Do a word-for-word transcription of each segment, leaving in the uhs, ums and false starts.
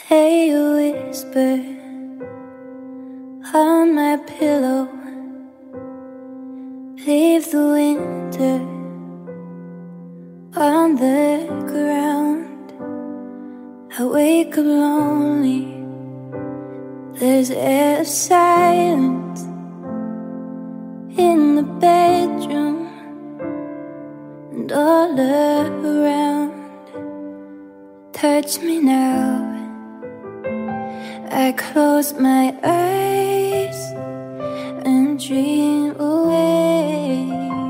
Lay a whisper on my pillow. Leave the winter on the ground. I wake up lonely. There's air of silence in the bedroom and all around. Touch me now. I close my eyes and dream away.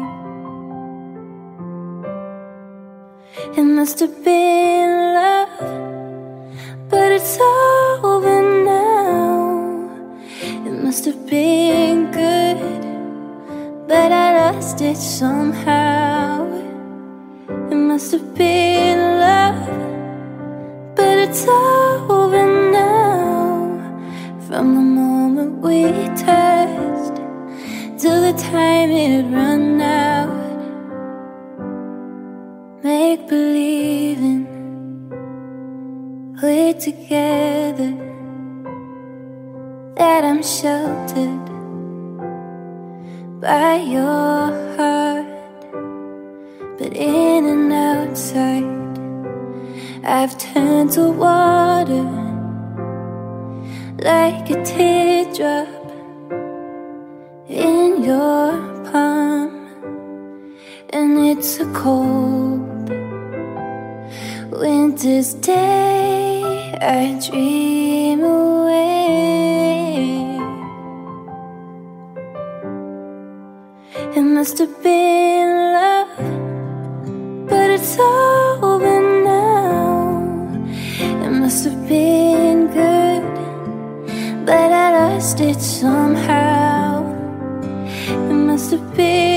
It must have been love, but it's over now. It must have been good, but I lost it somehow. It must have been love, but it's over now. From the moment we touched till the time it run out. Make believing we're together, that I'm sheltered by your heart. But in and outside, I've turned to water, like a teardrop in your palm. And it's a cold winter's day, I dream away. It must have been love, but it's over now. It must have been good, but I lost it somehow. It must have been